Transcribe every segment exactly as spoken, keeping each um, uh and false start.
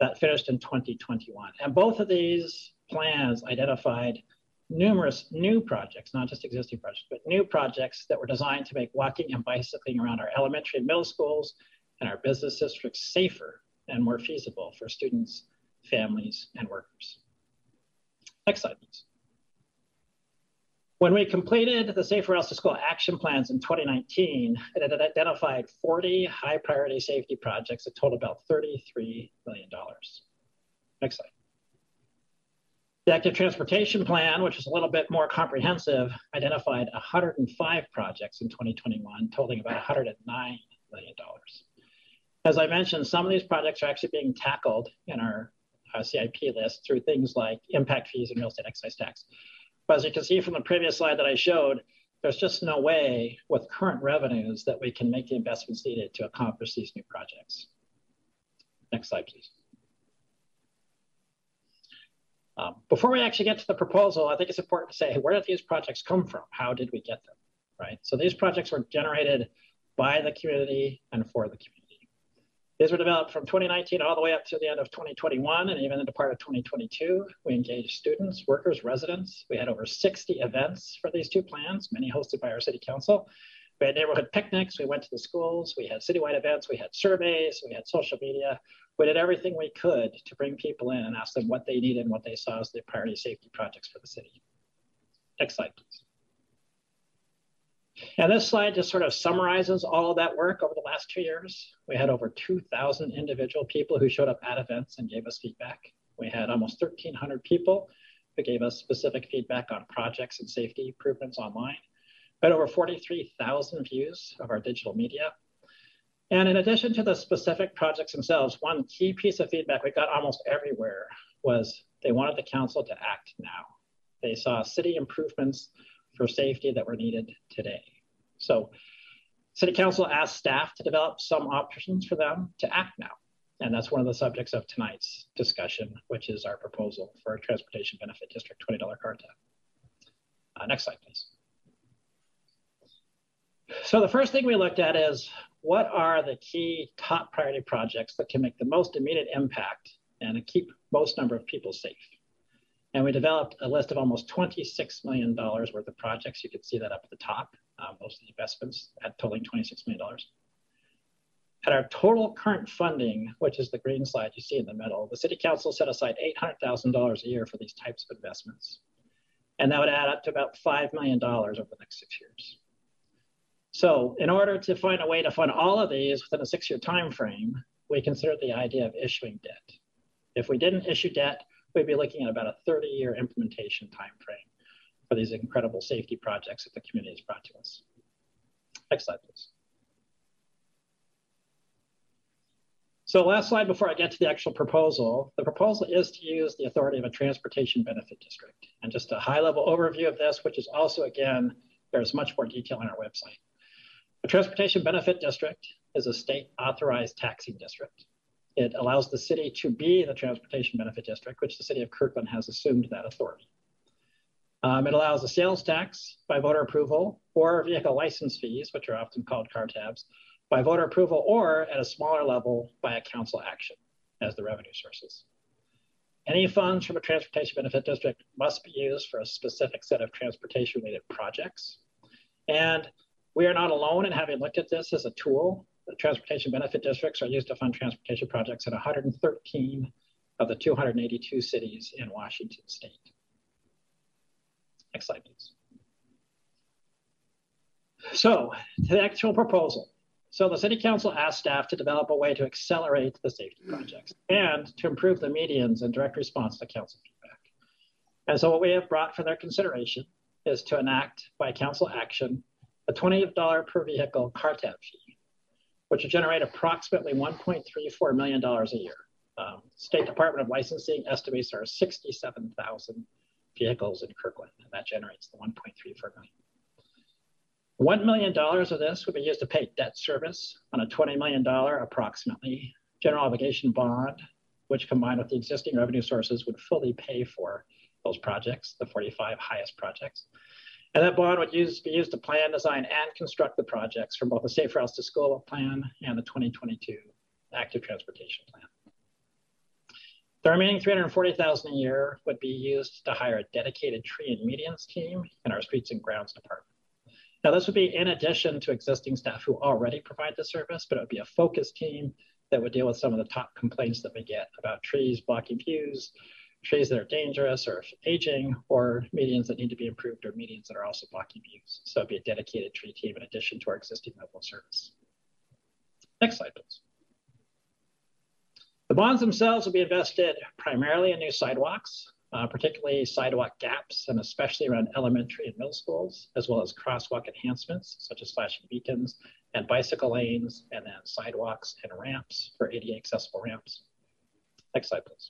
that finished in twenty twenty-one. And both of these plans identified numerous new projects, not just existing projects, but new projects that were designed to make walking and bicycling around our elementary and middle schools and our business districts safer and more feasible for students, families, and workers. Next slide, please. When we completed the Safe Routes to School action plans in twenty nineteen, it had identified forty high priority safety projects that totaled about thirty-three million dollars. Next slide. The Active Transportation Plan, which is a little bit more comprehensive, identified one hundred five projects in twenty twenty-one, totaling about one hundred nine million dollars. As I mentioned, some of these projects are actually being tackled in our uh, C I P list through things like impact fees and real estate excise tax. But as you can see from the previous slide that I showed, there's just no way with current revenues that we can make the investments needed to accomplish these new projects. Next slide, please. Um, before we actually get to the proposal, I think it's important to say, hey, where did these projects come from? How did we get them, right? So these projects were generated by the community and for the community. These were developed from twenty nineteen all the way up to the end of twenty twenty-one, and even into part of twenty twenty-two. We engaged students, workers, residents. We had over sixty events for these two plans, many hosted by our city council. We had neighborhood picnics, we went to the schools, we had citywide events, we had surveys, we had social media. We did everything we could to bring people in and ask them what they needed and what they saw as the priority safety projects for the city. Next slide, please. And this slide just sort of summarizes all of that work over the last two years. We had over two thousand individual people who showed up at events and gave us feedback. We had almost thirteen hundred people who gave us specific feedback on projects and safety improvements online. We had over forty-three thousand views of our digital media. And in addition to the specific projects themselves, one key piece of feedback we got almost everywhere was they wanted the council to act now. They saw city improvements for safety that were needed today. So City Council asked staff to develop some options for them to act now. And that's one of the subjects of tonight's discussion, which is our proposal for a Transportation Benefit District twenty dollar car tab. Uh, next slide, please. So the first thing we looked at is what are the key top priority projects that can make the most immediate impact and keep most number of people safe. And we developed a list of almost twenty-six million dollars worth of projects. You can see that up at the top, uh, most of the investments at totaling twenty-six million dollars. At our total current funding, which is the green slide you see in the middle, the City Council set aside eight hundred thousand dollars a year for these types of investments. And that would add up to about five million dollars over the next six years. So in order to find a way to fund all of these within a six-year time frame, we considered the idea of issuing debt. If we didn't issue debt, we'd be looking at about a thirty year implementation time frame for these incredible safety projects that the community has brought to us. Next slide, please. So last slide before I get to the actual proposal. The proposal is to use the authority of a transportation benefit district. And just a high level overview of this, which is also, again, there's much more detail on our website. A transportation benefit district is a state authorized taxing district. It allows the city to be the transportation benefit district, which the city of Kirkland has assumed that authority. Um, it allows a sales tax by voter approval or vehicle license fees, which are often called car tabs, by voter approval or at a smaller level by a council action as the revenue sources. Any funds from a transportation benefit district must be used for a specific set of transportation related projects. And we are not alone in having looked at this as a tool. The transportation benefit districts are used to fund transportation projects in one hundred thirteen of the two hundred eighty-two cities in Washington state. Next slide, please. So to the actual proposal. So the City Council asked staff to develop a way to accelerate the safety projects and to improve the medians and direct response to council feedback. And so what we have brought for their consideration is to enact by council action a twenty dollar per vehicle car tab fee, which will generate approximately one point three four million dollars a year. Um, State Department of Licensing estimates there are sixty-seven thousand vehicles in Kirkland, and that generates the one point three four million dollars. one million dollars of this would be used to pay debt service on a twenty million dollars approximately general obligation bond, which combined with the existing revenue sources would fully pay for those projects, the forty-five highest projects. And that bond would use, be used to plan, design, and construct the projects from both the Safe Routes to School plan and the twenty twenty-two Active Transportation Plan. The remaining three hundred forty thousand dollars a year would be used to hire a dedicated tree and medians team in our streets and grounds department. Now, this would be in addition to existing staff who already provide the service, but it would be a focus team that would deal with some of the top complaints that we get about trees blocking views, trees that are dangerous or aging, or medians that need to be improved, or medians that are also blocking views. So it'd be a dedicated tree team in addition to our existing level of service. Next slide, please. The bonds themselves will be invested primarily in new sidewalks, uh, particularly sidewalk gaps, and especially around elementary and middle schools, as well as crosswalk enhancements, such as flashing beacons and bicycle lanes, and then sidewalks and ramps for A D A accessible ramps. Next slide, please.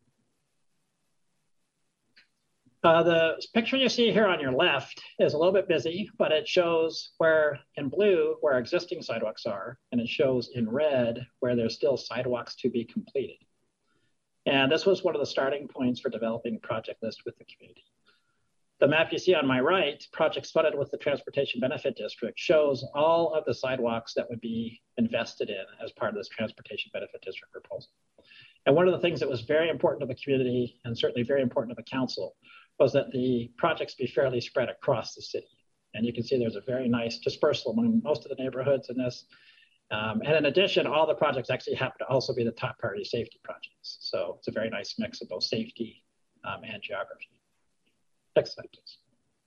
Uh, the picture you see here on your left is a little bit busy, but it shows where in blue where existing sidewalks are, and it shows in red where there's still sidewalks to be completed. And this was one of the starting points for developing a project list with the community. The map you see on my right, projects funded with the Transportation Benefit District, shows all of the sidewalks that would be invested in as part of this Transportation Benefit District proposal. And one of the things that was very important to the community, and certainly very important to the council, was that the projects be fairly spread across the city. And you can see there's a very nice dispersal among most of the neighborhoods in this. Um, and in addition, all the projects actually happen to also be the top priority safety projects. So it's a very nice mix of both safety um, and geography. Next slide, please.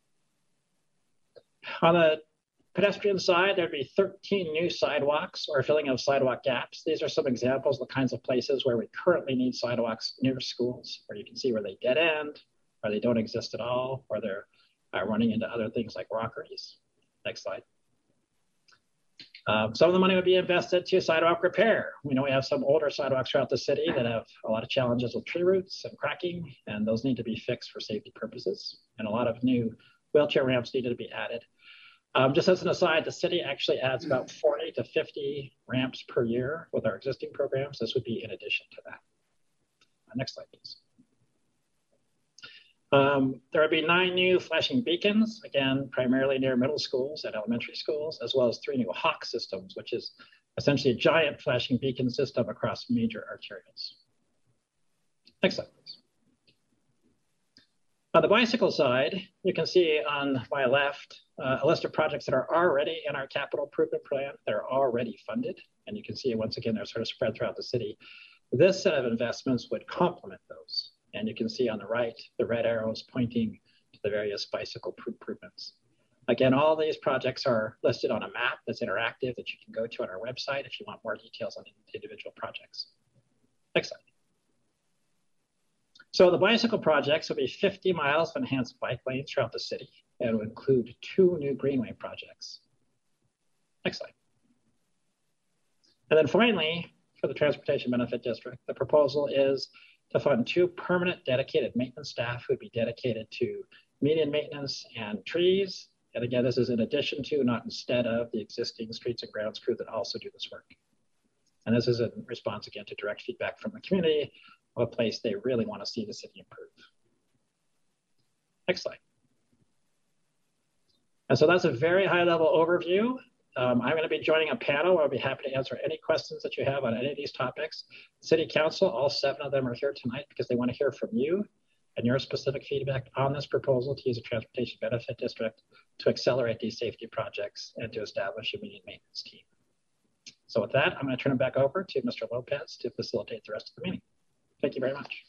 On the pedestrian side, there'd be thirteen new sidewalks or filling of sidewalk gaps. These are some examples of the kinds of places where we currently need sidewalks near schools, where you can see where they dead end, or they don't exist at all, or they're uh, running into other things like rockeries. Next slide. Um, some of the money would be invested to sidewalk repair. We know we have some older sidewalks throughout the city that have a lot of challenges with tree roots and cracking, and those need to be fixed for safety purposes. And a lot of new wheelchair ramps needed to be added. Um, just as an aside, the city actually adds about forty to fifty ramps per year with our existing programs. This would be in addition to that. Uh, next slide, please. Um, there would be nine new flashing beacons, again, primarily near middle schools and elementary schools, as well as three new Hawk systems, which is essentially a giant flashing beacon system across major arterials. Next slide, please. On the bicycle side, you can see on my left uh, a list of projects that are already in our capital improvement plan. They're already funded, and you can see once again, they're sort of spread throughout the city. This set of investments would complement those. And you can see on the right, the red arrows pointing to the various bicycle improvements. Again, all these projects are listed on a map that's interactive that you can go to on our website if you want more details on individual projects. Next slide. So the bicycle projects will be fifty miles of enhanced bike lanes throughout the city, and will include two new greenway projects. Next slide. And then finally, for the Transportation Benefit District, the proposal is to fund two permanent dedicated maintenance staff who would be dedicated to median maintenance and trees. And again, this is in addition to, not instead of, the existing streets and grounds crew that also do this work. And this is in response, again, to direct feedback from the community of a place they really want to see the city improve. Next slide. And so that's a very high level overview. Um, I'm going to be joining a panel where I'll be happy to answer any questions that you have on any of these topics. City Council, all seven of them are here tonight because they want to hear from you and your specific feedback on this proposal to use a Transportation Benefit District to accelerate these safety projects and to establish a median maintenance team. So with that, I'm going to turn it back over to Mister Lopez to facilitate the rest of the meeting. Thank you very much.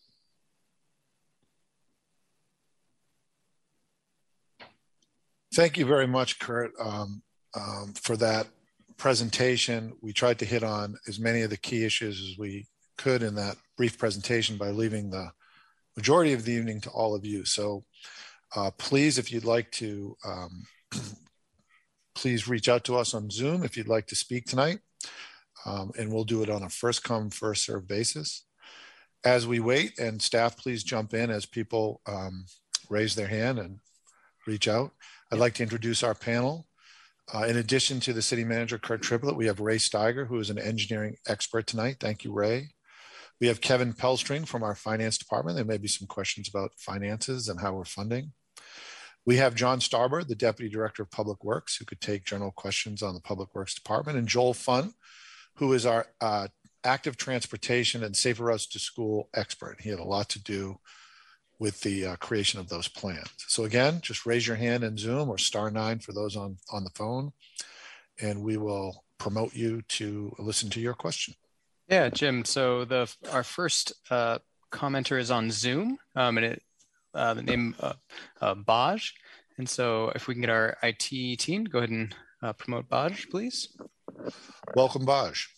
Thank you very much, Kurt. Um, Um, for that presentation. We tried to hit on as many of the key issues as we could in that brief presentation by leaving the majority of the evening to all of you. So uh, please, if you'd like to, um, please reach out to us on Zoom if you'd like to speak tonight, um, and we'll do it on a first come, first served basis. As we wait, and staff, please jump in as people um, raise their hand and reach out. I'd like to introduce our panel. Uh, in addition to the city manager, Kurt Triplett, we have Ray Steiger, who is an engineering expert tonight. Thank you, Ray. We have Kevin Pelstring from our finance department. There may be some questions about finances and how we're funding. We have John Starber, the deputy director of public works, who could take general questions on the public works department, and Joel Funn, who is our uh, active transportation and safer routes to school expert. He had a lot to do with the uh, creation of those plans. So again, just raise your hand in Zoom or star nine for those on, on the phone, and we will promote you to listen to your question. Yeah, Jim. So the our first uh, commenter is on Zoom, um, and it uh, the name uh, uh, Baj. And so if we can get our I T team, go ahead and uh, promote Baj, please. Welcome, Baj.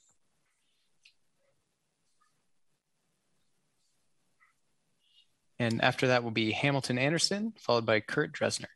And after that will be Hamilton Anderson, followed by Kurt Dresner.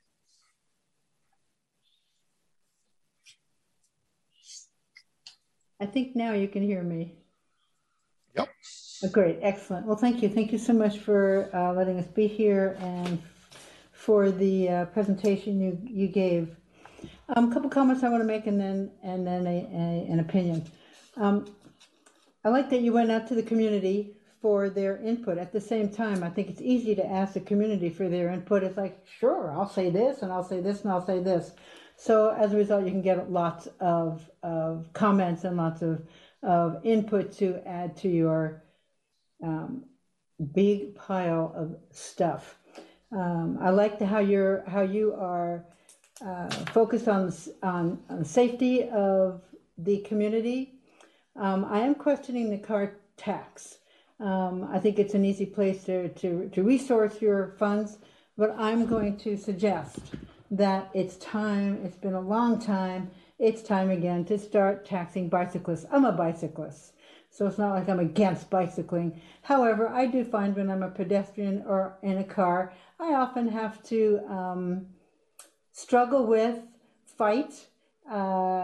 I think now you can hear me. Yep. Oh, great, excellent. Well, thank you. Thank you so much for uh, letting us be here and for the uh, presentation you, you gave. A um, couple comments I want to make and then and then a, a, an opinion. Um, I like that you went out to the community for their input. At the same time, I think it's easy to ask the community for their input. It's like, sure, I'll say this and I'll say this and I'll say this. So as a result, you can get lots of, of comments and lots of, of input to add to your um, big pile of stuff. Um, I like the, how you're how you are uh, focused on, on on safety of the community. Um, I am questioning the car tax. Um, I think it's an easy place to, to, to resource your funds, but I'm going to suggest that it's time, it's been a long time, it's time again to start taxing bicyclists. I'm a bicyclist, so it's not like I'm against bicycling. However, I do find when I'm a pedestrian or in a car, I often have to um, struggle with, fight, uh,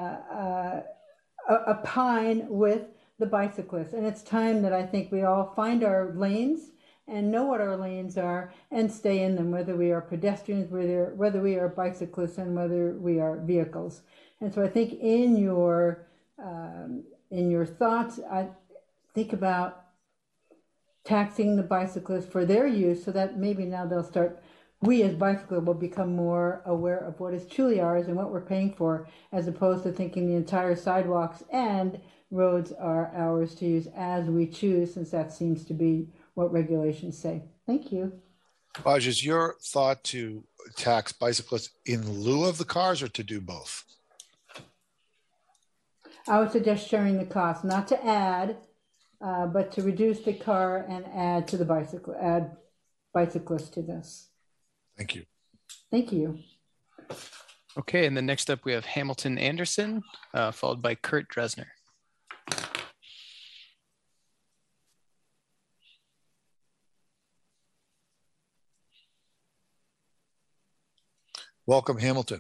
uh, opine with the bicyclists. And it's time that I think we all find our lanes and know what our lanes are and stay in them, whether we are pedestrians, whether, whether we are bicyclists, and whether we are vehicles. And so I think in your, um, in your thoughts, I think about taxing the bicyclists for their use so that maybe now they'll start, we as bicyclists will become more aware of what is truly ours and what we're paying for, as opposed to thinking the entire sidewalks and roads are ours to use as we choose, since that seems to be what regulations say. Thank you. Baj, is your thought to tax bicyclists in lieu of the cars or to do both? I would suggest sharing the cost, not to add, uh, but to reduce the car and add to the bicycle, add bicyclists to this. Thank you. Thank you. Okay, and then next up we have Hamilton Anderson, uh, followed by Kurt Dresner. Welcome, Hamilton.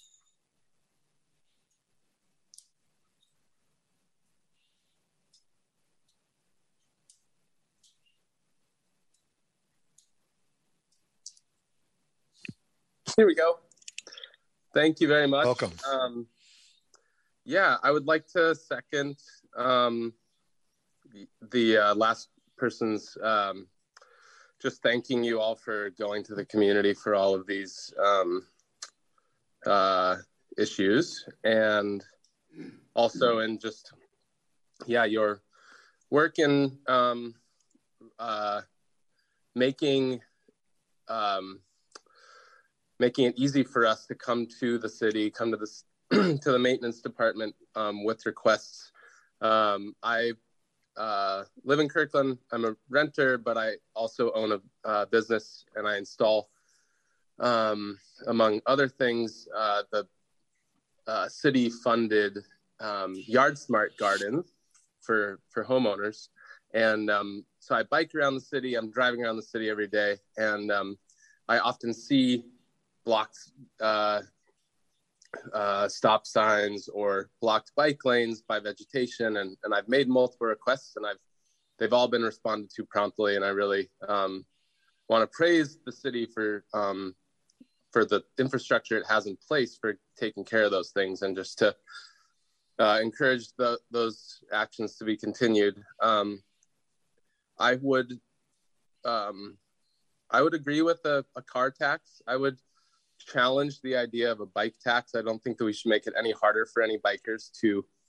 Here we go. Thank you very much. Welcome. Um, yeah, I would like to second um, the, the uh, last person's um, just thanking you all for going to the community for all of these um, uh, issues, and also in just, yeah, your work in um, uh, making um, making it easy for us to come to the city, come to the to the maintenance department um, with requests. Um, I uh, live in Kirkland. I'm a renter, but I also own a uh, business, and I install, um, among other things, uh, the uh, city-funded um, Yard Smart gardens for for homeowners. And um, so I bike around the city. I'm driving around the city every day, and um, I often see blocked uh, uh, stop signs or blocked bike lanes by vegetation, and, and I've made multiple requests, and I've they've all been responded to promptly, and I really um, want to praise the city for um, for the infrastructure it has in place for taking care of those things, and just to uh, encourage the, those actions to be continued. Um, I would um, I would agree with a, a car tax. I would challenge the idea of a bike tax. I don't think that we should make it any harder for any bikers to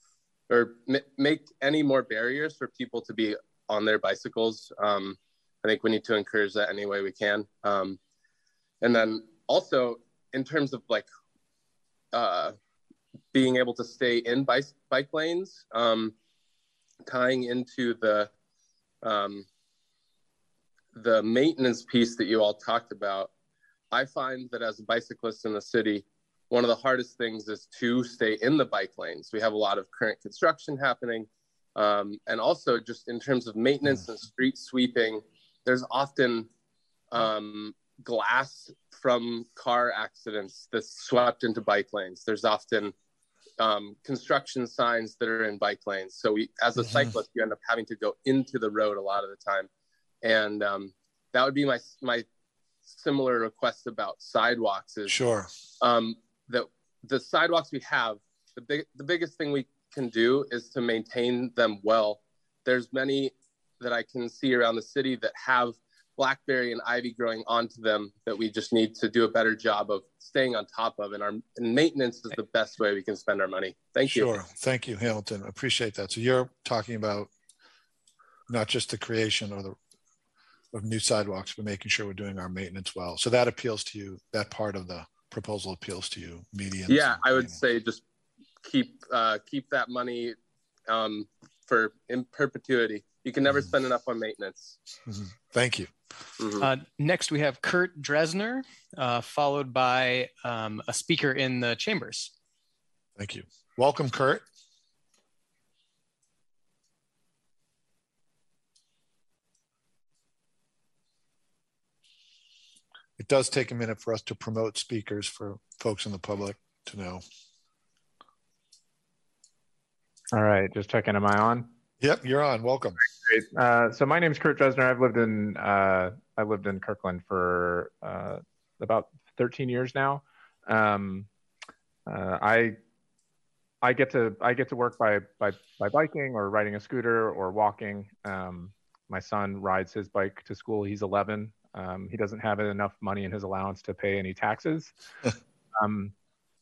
or m- make any more barriers for people to be on their bicycles. Um, I think we need to encourage that any way we can. Um, and then also in terms of like uh, being able to stay in bike, bike lanes, um, tying into the um, the maintenance piece that you all talked about, I find that as a bicyclist in the city, one of the hardest things is to stay in the bike lanes. We have a lot of current construction happening. Um, and also just in terms of maintenance and street sweeping, there's often um, glass from car accidents that's swept into bike lanes. There's often um, construction signs that are in bike lanes. So we, as a cyclist, you end up having to go into the road a lot of the time. And um, that would be my my similar request about sidewalks is sure. Um, that the sidewalks we have, the big the biggest thing we can do is to maintain them well. There's many that I can see around the city that have blackberry and ivy growing onto them that we just need to do a better job of staying on top of. And our and maintenance is the best way we can spend our money. Thank you. Sure. Thank you, Hamilton. Appreciate that. So you're talking about not just the creation or the of new sidewalks, but making sure we're doing our maintenance well. So that appeals to you. That part of the proposal appeals to you, medians. Yeah, I would say just keep uh, keep that money um, for in perpetuity. You can never mm-hmm. spend enough on maintenance. Mm-hmm. Thank you. Mm-hmm. Uh, next, we have Kurt Dresner, uh, followed by um, a speaker in the chambers. Thank you. Welcome, Kurt. It does take a minute for us to promote speakers for folks in the public to know. All right, just checking, am I on? Yep, you're on, welcome. Great. Uh, so my name is Kurt Dresner. I've lived in, uh, I lived in Kirkland for uh, about thirteen years now. Um, uh, I, I get to, I get to work by, by, by biking or riding a scooter or walking. Um, my son rides his bike to school, he's eleven. Um, he doesn't have enough money in his allowance to pay any taxes. um,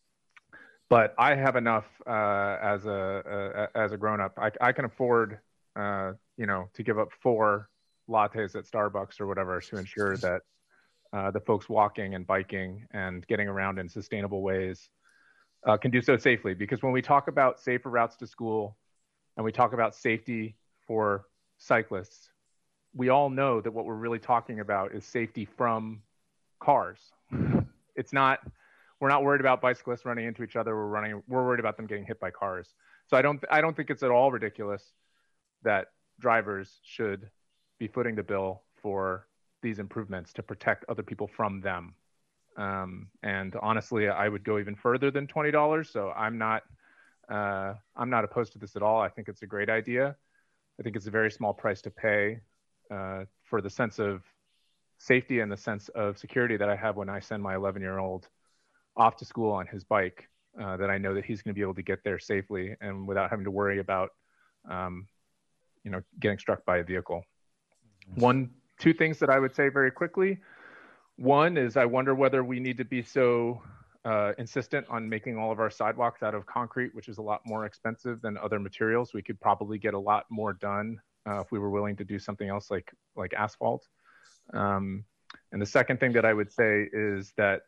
but I have enough uh, as a, a as a grown-up. I, I can afford, uh, you know, to give up four lattes at Starbucks or whatever to ensure that uh, the folks walking and biking and getting around in sustainable ways uh, can do so safely. Because when we talk about safer routes to school and we talk about safety for cyclists, we all know that what we're really talking about is safety from cars. It's not, we're not worried about bicyclists running into each other. We're running, we're worried about them getting hit by cars. So I don't, I don't think it's at all ridiculous that drivers should be footing the bill for these improvements to protect other people from them. Um, and honestly, I would go even further than twenty dollars. So I'm not, uh, I'm not opposed to this at all. I think it's a great idea. I think it's a very small price to pay Uh, for the sense of safety and the sense of security that I have when I send my eleven year old off to school on his bike, uh, that I know that he's going to be able to get there safely and without having to worry about, um, you know, getting struck by a vehicle. Mm-hmm. One, two things that I would say very quickly. One is I wonder whether we need to be so uh, insistent on making all of our sidewalks out of concrete, which is a lot more expensive than other materials. We could probably get a lot more done Uh, if we were willing to do something else like like asphalt. Um, and the second thing that I would say is that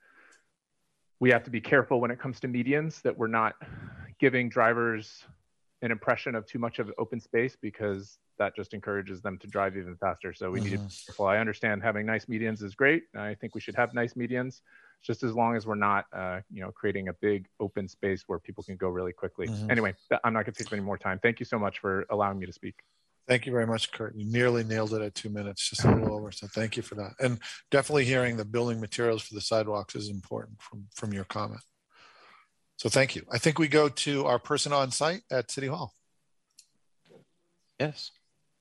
we have to be careful when it comes to medians, that we're not giving drivers an impression of too much of open space, because that just encourages them to drive even faster. So we mm-hmm. need to be careful. I understand having nice medians is great. I think we should have nice medians, just as long as we're not uh, you know, creating a big open space where people can go really quickly. Mm-hmm. Anyway, I'm not gonna take any more time. Thank you so much for allowing me to speak. Thank you very much, Kurt. You nearly nailed it at two minutes, just a little over. So thank you for that. And definitely hearing the building materials for the sidewalks is important from, from your comment. So thank you. I think we go to our person on site at City Hall. Yes.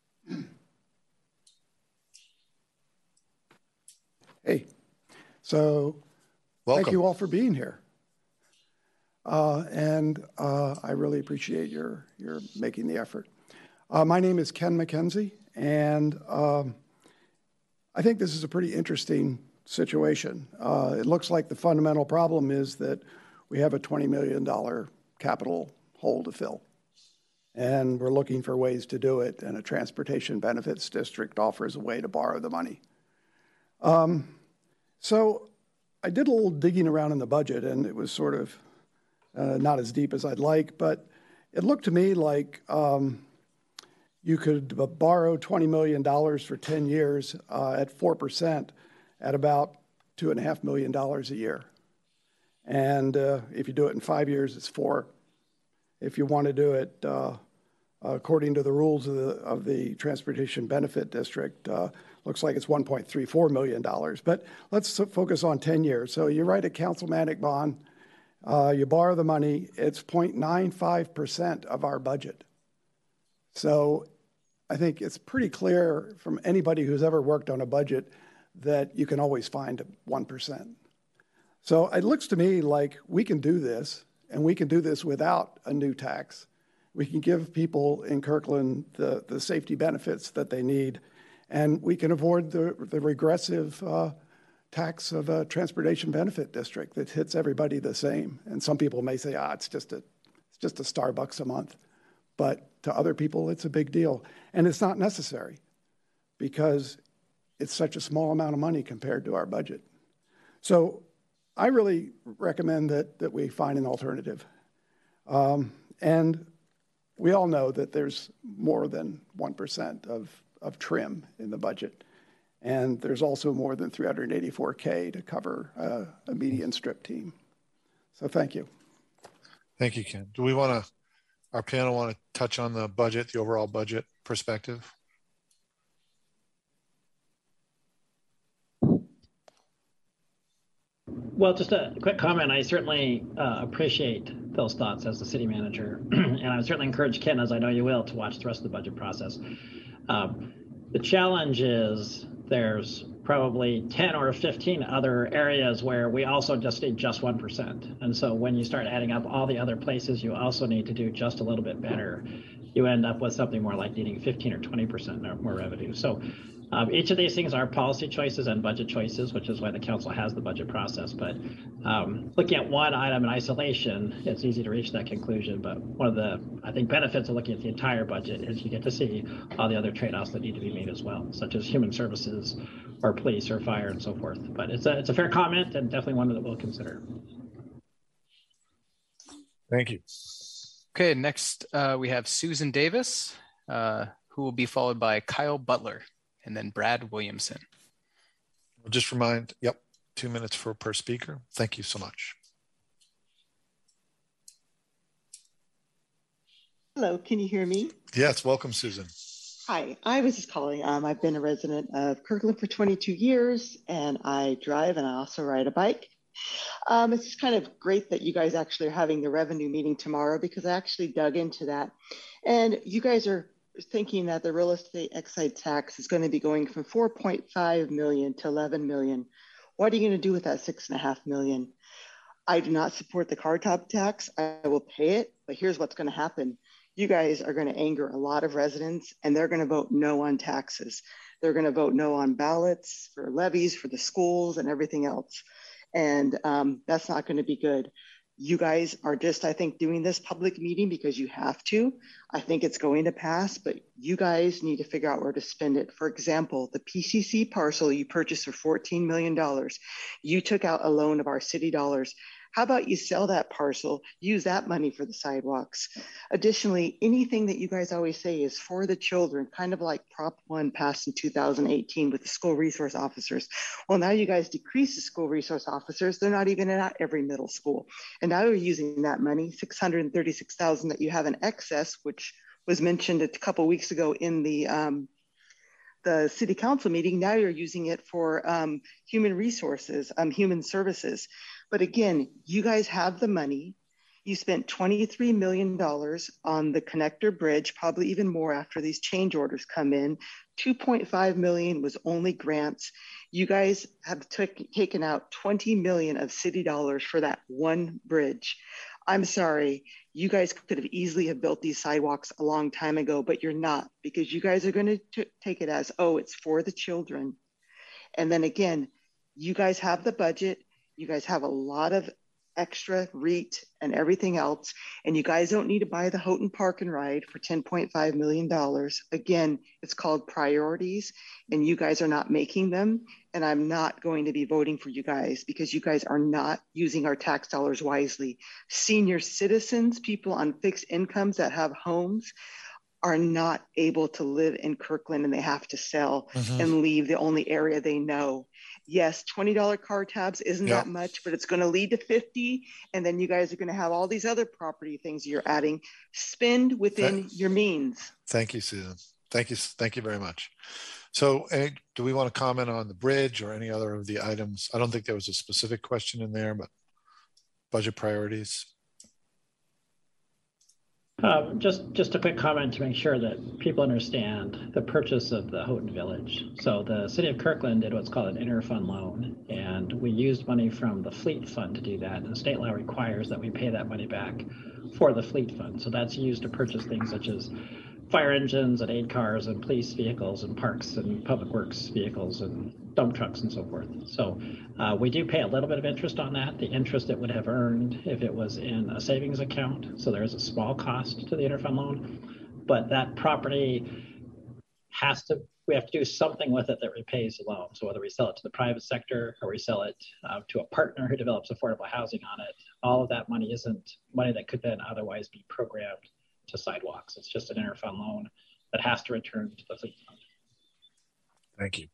Hey, so welcome. Thank you all for being here. Uh, and uh, I really appreciate your, your making the effort. Uh, my name is Ken McKenzie, and um, I think this is a pretty interesting situation. Uh, it looks like the fundamental problem is that we have a twenty million dollars capital hole to fill. and we're looking for ways to do it, and a transportation benefits district offers a way to borrow the money. Um, so I did a little digging around in the budget, and it was sort of uh, not as deep as I'd like, but it looked to me like um, you could borrow twenty million dollars for ten years uh, at four percent at about two point five million dollars a year. And uh, if you do it in five years, it's four. If you want to do it uh, according to the rules of the, of the Transportation Benefit District, uh, looks like it's one point three four million dollars. But let's focus on ten years. So you write a councilmanic bond, uh, you borrow the money, it's zero point nine five percent of our budget. So I think it's pretty clear from anybody who's ever worked on a budget that you can always find one percent. So it looks to me like we can do this, and we can do this without a new tax. We can give people in Kirkland the, the safety benefits that they need, and we can avoid the, the regressive uh, tax of a transportation benefit district that hits everybody the same. And some people may say, ah, it's just a, it's just a Starbucks a month. But to other people, it's a big deal. And it's not necessary because it's such a small amount of money compared to our budget. So I really recommend that, that we find an alternative. Um, and we all know that there's more than one percent of, of trim in the budget. And there's also more than three hundred eighty-four K to cover uh, a median strip team. So thank you. Thank you, Ken. Do we want to, our panel want to touch on the budget, the overall budget perspective? Well, just a quick comment. I certainly uh, appreciate Phil's thoughts as the city manager, and I would certainly encourage Ken, as I know you will, to watch the rest of the budget process. Um, the challenge is there's probably ten or fifteen other areas where we also just need just one percent. And so when you start adding up all the other places you also need to do just a little bit better, you end up with something more like needing fifteen or twenty percent more revenue. So Um, each of these things are policy choices and budget choices, which is why the council has the budget process. But um, looking at one item in isolation, it's easy to reach that conclusion. But one of the, I think, benefits of looking at the entire budget is you get to see all the other trade-offs that need to be made as well, such as human services or police or fire and so forth. But it's a, it's a fair comment and definitely one that we'll consider. Thank you. Okay, next uh, we have Susan Davis, uh, who will be followed by Kyle Butler, and then Brad Williamson. I'll just remind, yep, two minutes for per speaker. Thank you so much. Hello, can you hear me? Yes, welcome, Susan. Hi, I was just calling. Um, I've been a resident of Kirkland for twenty-two years, and I drive and I also ride a bike. Um, it's just kind of great that you guys actually are having the revenue meeting tomorrow, because I actually dug into that. And you guys are thinking that the real estate excise tax is going to be going from four point five million to eleven million. What are you going to do with that six and a half million? I do not support the car top tax. I will pay it, but here's what's going to happen. You guys are going to anger a lot of residents, and they're going to vote no on taxes. They're going to vote no on ballots for levies for the schools and everything else. And um, that's not going to be good. You guys are just, I think, doing this public meeting because you have to. I think it's going to pass, but you guys need to figure out where to spend it. For example, the P C C parcel you purchased for fourteen million dollars. You took out a loan of our city dollars. How about you sell that parcel, use that money for the sidewalks? Additionally, anything that you guys always say is for the children, kind of like Prop one passed in two thousand eighteen with the school resource officers. Well, now you guys decrease the school resource officers. They're not even at every middle school. And now you're using that money, six hundred thirty-six thousand dollars that you have in excess, which was mentioned a couple of weeks ago in the um, the city council meeting. Now you're using it for um, human resources, um, human services. But again, you guys have the money. You spent twenty-three million dollars on the connector bridge, probably even more after these change orders come in. two point five million dollars was only grants. You guys have t- taken out twenty million dollars of city dollars for that one bridge. I'm sorry, you guys could have easily have built these sidewalks a long time ago, but you're not, because you guys are going to take it as, oh, it's for the children. And then again, you guys have the budget. You guys have a lot of extra R E I T and everything else. And you guys don't need to buy the Houghton Park and Ride for ten point five million dollars. Again, it's called priorities, and you guys are not making them. And I'm not going to be voting for you guys because you guys are not using our tax dollars wisely. Senior citizens, people on fixed incomes that have homes, are not able to live in Kirkland, and they have to sell mm-hmm. and leave the only area they know. Yes, twenty dollar car tabs isn't yep. that much, but it's going to lead to fifty. And then you guys are going to have all these other property things you're adding. Spend within Th- your means. Thank you, Susan. Thank you. Thank you very much. So uh, do we want to comment on the bridge or any other of the items? I don't think there was a specific question in there, but budget priorities. Um, just, just a quick comment to make sure that people understand the purchase of the Houghton Village. So the city of Kirkland did what's called an interfund loan, and we used money from the fleet fund to do that. And state law requires that we pay that money back for the fleet fund. So that's used to purchase things such as fire engines and aid cars and police vehicles and parks and public works vehicles and dump trucks and so forth. So uh, we do pay a little bit of interest on that. The interest it would have earned if it was in a savings account. So there is a small cost to the interfund loan, but that property has to, we have to do something with it that repays the loan. So whether we sell it to the private sector or we sell it uh, to a partner who develops affordable housing on it, all of that money isn't money that could then otherwise be programmed to sidewalks. It's just an interfund loan that has to return to the fleet fund. Thank you.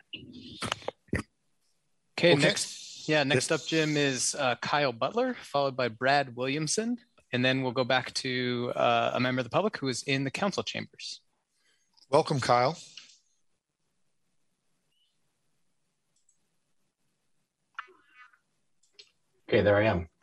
Okay, okay. next, yeah, next up, Jim, is uh, Kyle Butler, followed by Brad Williamson, and then we'll go back to uh, a member of the public who is in the council chambers. Welcome, Kyle. Okay, there I am.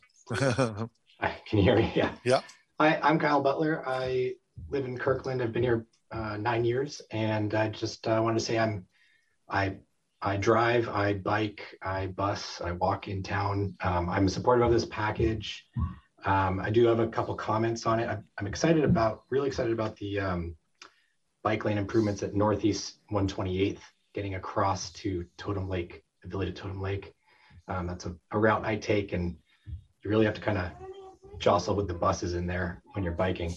Can you hear me? Yeah. Yeah. Hi, I'm Kyle Butler. I live in Kirkland. I've been here uh, nine years, and I just uh, wanted to say I'm, I, I drive, I bike, I bus, I walk in town. Um, I'm supportive of this package. Um, I do have a couple comments on it. I'm, I'm excited about, really excited about the um, bike lane improvements at Northeast one twenty-eighth, getting across to Totem Lake, the village of Totem Lake. Um, that's a, a route I take, and you really have to kind of jostle with the buses in there when you're biking.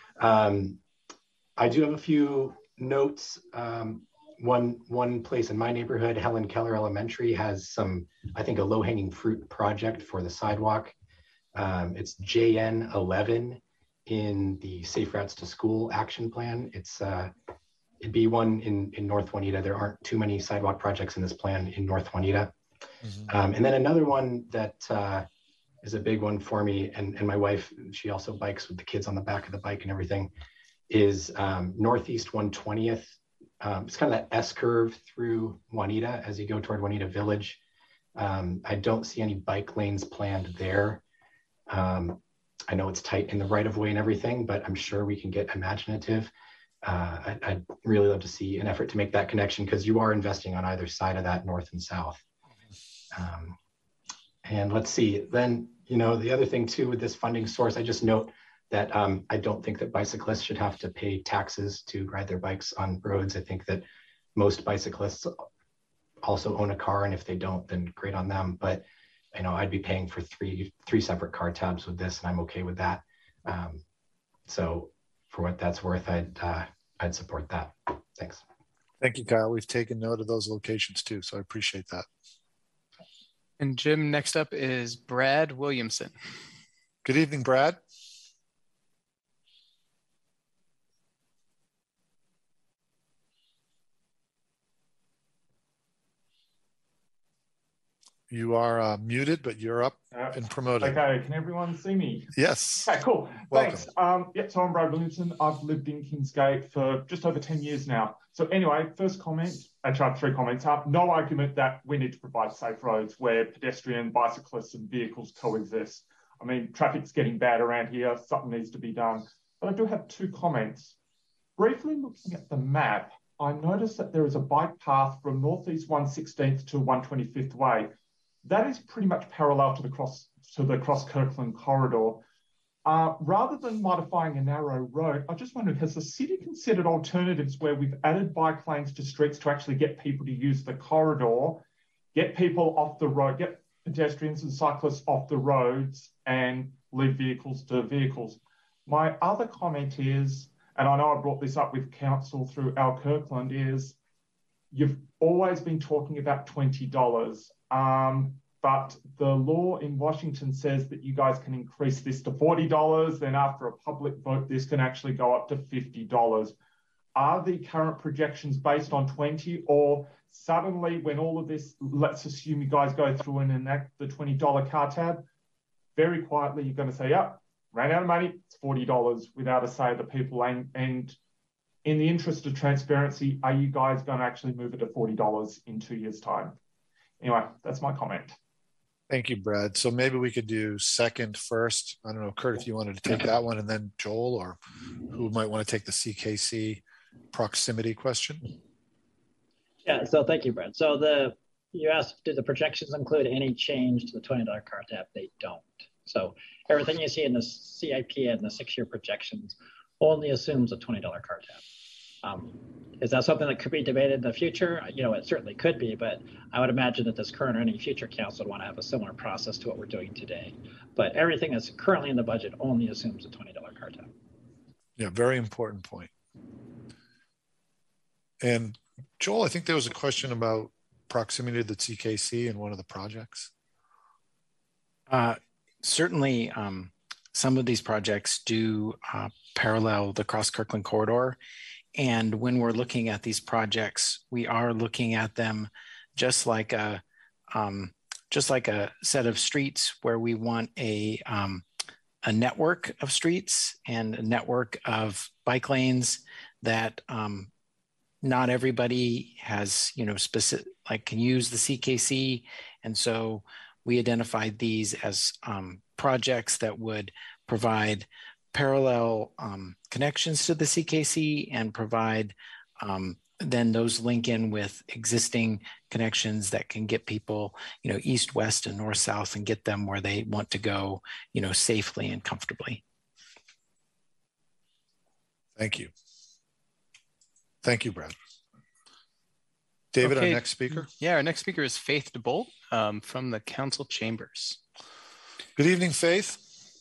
Um, I do have a few notes. Um, one, one place in my neighborhood, Helen Keller Elementary, has some, I think, a low-hanging fruit project for the sidewalk. Um, it's J N eleven in the Safe Routes to School action plan. It's uh, it'd be one in, in North Juanita. There aren't too many sidewalk projects in this plan in North Juanita. Mm-hmm. Um, and then another one that uh, is a big one for me, and, and my wife, she also bikes with the kids on the back of the bike and everything, is um, Northeast one twentieth. Um, it's kind of that S-curve through Juanita as you go toward Juanita Village. Um, I don't see any bike lanes planned there. Um, I know it's tight in the right-of-way and everything, but I'm sure we can get imaginative. Uh, I, I'd really love to see an effort to make that connection, because you are investing on either side of that, north and south. Um, and let's see, then, you know, the other thing too with this funding source, I just note that um, I don't think that bicyclists should have to pay taxes to ride their bikes on roads. I think that most bicyclists also own a car, and if they don't, then great on them. But you know, I'd be paying for three three separate car tabs with this, and I'm okay with that. Um, so for what that's worth, I'd uh, I'd support that. Thanks. Thank you, Kyle. We've taken note of those locations too, so I appreciate that. And Jim, next up is Brad Williamson. Good evening, Brad. You are uh, muted, but you're up uh, and promoted. Okay, can everyone see me? Yes. Okay, cool. Welcome. Thanks. Um, yeah, so I'm Brad Williamson. I've lived in Kingsgate for just over ten years now. So anyway, first comment, actually I have three comments up. No argument that we need to provide safe roads where pedestrian, bicyclists and vehicles coexist. I mean, traffic's getting bad around here. Something needs to be done. But I do have two comments. Briefly looking at the map, I noticed that there is a bike path from Northeast one sixteenth to one twenty-fifth Way. That is pretty much parallel to the cross to the Cross Kirkland corridor. Uh, rather than modifying a narrow road, I just wondered, has the city considered alternatives where we've added bike lanes to streets to actually get people to use the corridor, get people off the road, get pedestrians and cyclists off the roads and leave vehicles to vehicles. My other comment is, and I know I brought this up with council through Al Kirkland, is you've always been talking about twenty dollars, um, but the law in Washington says that you guys can increase this to forty dollars, then after a public vote, this can actually go up to fifty dollars. Are the current projections based on twenty, or suddenly when all of this, let's assume you guys go through and enact the twenty dollar car tab, very quietly you're going to say, yep, ran out of money, it's forty dollars, without a say of the people. And, and in the interest of transparency, are you guys going to actually move it to forty dollars in two years' time? Anyway, that's my comment. Thank you, Brad. So maybe we could do second first. I don't know, Kurt, if you wanted to take that one, and then Joel, or who might want to take the C K C proximity question. Yeah, so thank you, Brad. So the you asked, do the projections include any change to the twenty dollar car tab? They don't. So everything you see in the C I P and the six-year projections only assumes a twenty dollar car tab. Um, is that something that could be debated in the future? You know, it certainly could be, but I would imagine that this current or any future council would want to have a similar process to what we're doing today. But everything that's currently in the budget only assumes a twenty dollar car tab. Yeah, very important point. And Joel, I think there was a question about proximity to the C K C in one of the projects. Uh, certainly, um, some of these projects do uh, parallel the Cross Kirkland corridor. And when we're looking at these projects, we are looking at them just like a um, just like a set of streets where we want a um, a network of streets and a network of bike lanes that um, not everybody has, you know, specific, like can use the C K C. And so we identified these as um, projects that would provide parallel um, connections to the C K C and provide um, then those link in with existing connections that can get people, you know, east, west, and north, south, and get them where they want to go, you know, safely and comfortably. Thank you. Thank you, Brad. David, Okay. Our next speaker. Yeah, our next speaker is Faith DeBolt um, from the council chambers. Good evening, Faith.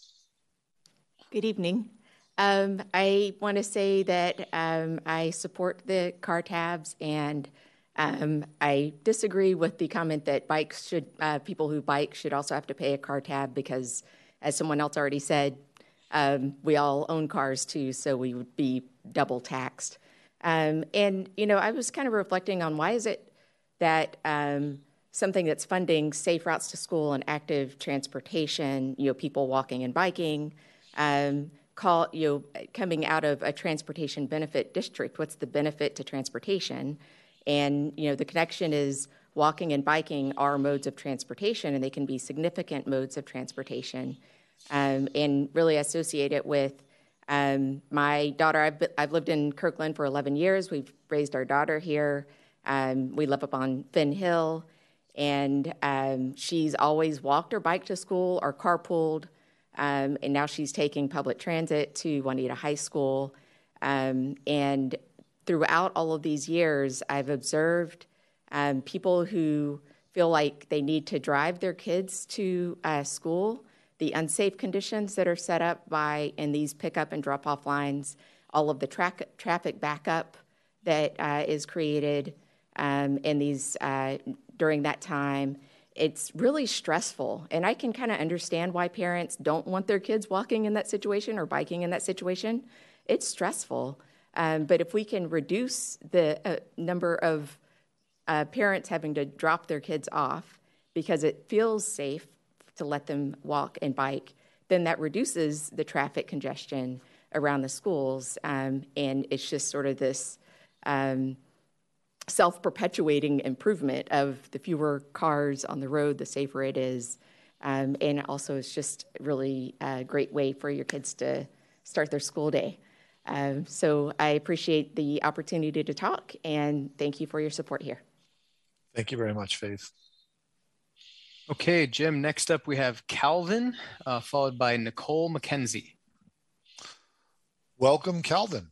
Good evening. Um, I want to say that um, I support the car tabs, and um, I disagree with the comment that bikes should, uh, people who bike should also have to pay a car tab because, as someone else already said, um, we all own cars too, so we would be double taxed. Um, and, you know, I was kind of reflecting on why is it that um, something that's funding safe routes to school and active transportation, you know, people walking and biking, um, call, you know, coming out of a transportation benefit district, what's the benefit to transportation? And, you know, the connection is walking and biking are modes of transportation, and they can be significant modes of transportation, um, and really associate it with um, my daughter. I've, I've lived in Kirkland for eleven years. We've raised our daughter here. Um, we live up on Finn Hill, and um, she's always walked or biked to school or carpooled. Um, and now she's taking public transit to Juanita High School. Um, and throughout all of these years, I've observed um, people who feel like they need to drive their kids to uh, school, the unsafe conditions that are set up by in these pickup and drop-off lines, all of the tra- traffic backup that uh, is created um, in these uh, during that time. It's really stressful, and I can kind of understand why parents don't want their kids walking in that situation or biking in that situation. It's stressful, um, but if we can reduce the uh, number of uh, parents having to drop their kids off because it feels safe to let them walk and bike, then that reduces the traffic congestion around the schools, um, and it's just sort of this um, self-perpetuating improvement of the fewer cars on the road, the safer it is. Um, and also it's just really a great way for your kids to start their school day. Um, so I appreciate the opportunity to talk, and thank you for your support here. Thank you very much, Faith. Okay, Jim, next up we have Calvin, uh, followed by Nicole McKenzie. Welcome, Calvin.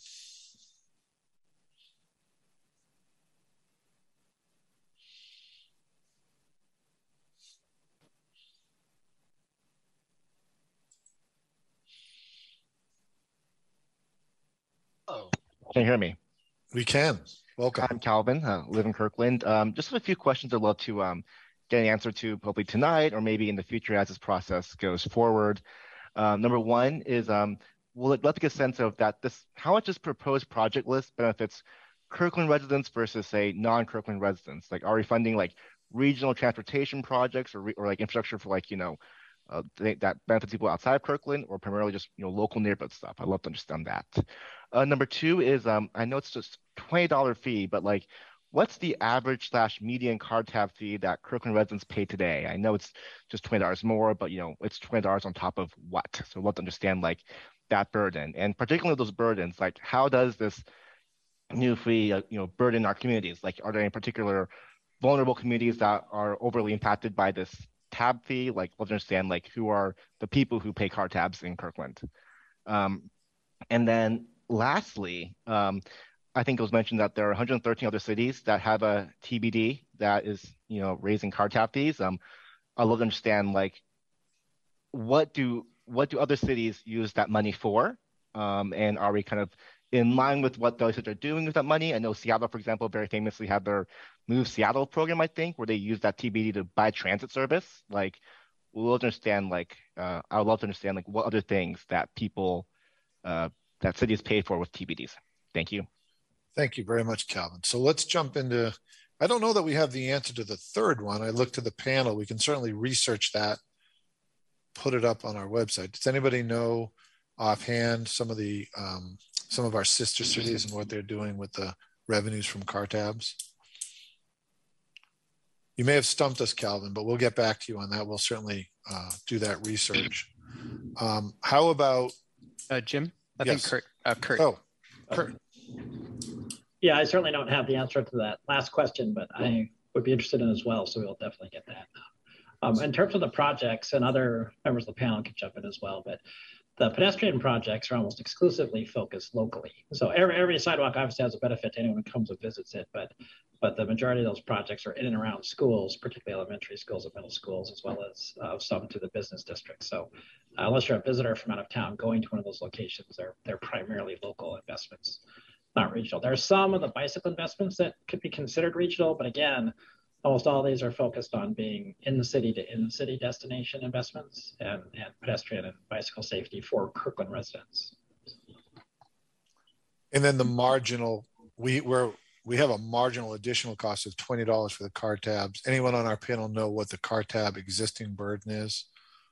Can you hear me? We can. Welcome. I'm Calvin, uh, live in Kirkland. Um, just have a few questions I'd love to um, get an answer to, hopefully tonight or maybe in the future as this process goes forward. Um, number one is, um, we'll love to get a sense of that. This, how much this proposed project list benefits Kirkland residents versus, say, non-Kirkland residents? Like, are we funding like regional transportation projects or, re or like infrastructure for like, you know, uh, th that benefits people outside of Kirkland, or primarily just, you know, local neighborhood stuff? I'd love to understand that. Uh, number two is, um, I know it's just twenty dollar fee, but like, what's the average slash median card tab fee that Kirkland residents pay today? I know it's just twenty dollars more, but you know, it's twenty dollars on top of what? So I'd love to understand like that burden, and particularly those burdens, like how does this new fee, uh, you know, burden our communities? Like, are there any particular vulnerable communities that are overly impacted by this tab fee? Like, let's understand like who are the people who pay car tabs in Kirkland. Um, and then lastly, um, I think it was mentioned that there are one hundred thirteen other cities that have a T B D that is, you know, raising car tab fees. Um, I'd love to understand like what do what do other cities use that money for? Um, and are we kind of in line with what those cities are doing with that money? I know Seattle, for example, very famously had their Move Seattle program, I think, where they use that T B D to buy transit service. Like, we'll understand, like, uh, I would love to understand, like, what other things that people, uh, that cities pay for with T B Ds. Thank you. Thank you very much, Calvin. So let's jump into, I don't know that we have the answer to the third one. I looked to the panel. We can certainly research that, put it up on our website. Does anybody know offhand some of the, um, some of our sister cities and what they're doing with the revenues from car tabs? You may have stumped us, Calvin, but we'll get back to you on that. We'll certainly uh, do that research. Um, how about uh, Jim? I yes. think Kurt. Uh, Kurt. Oh, Kurt. Yeah, I certainly don't have the answer to that last question, but I would be interested in as well. So we'll definitely get that. Um, in terms of the projects, and other members of the panel can jump in as well, but the pedestrian projects are almost exclusively focused locally. So every, every sidewalk obviously has a benefit to anyone who comes and visits it, but but the majority of those projects are in and around schools, particularly elementary schools and middle schools, as well as uh, some to the business districts. So uh, unless you're a visitor from out of town going to one of those locations, they're, they're primarily local investments, not regional. There are some of the bicycle investments that could be considered regional, but again, almost all of these are focused on being in the city to in the city destination investments and, and pedestrian and bicycle safety for Kirkland residents. And then the marginal, we we're, we have a marginal additional cost of twenty dollars for the car tabs. Anyone on our panel know what the car tab existing burden is?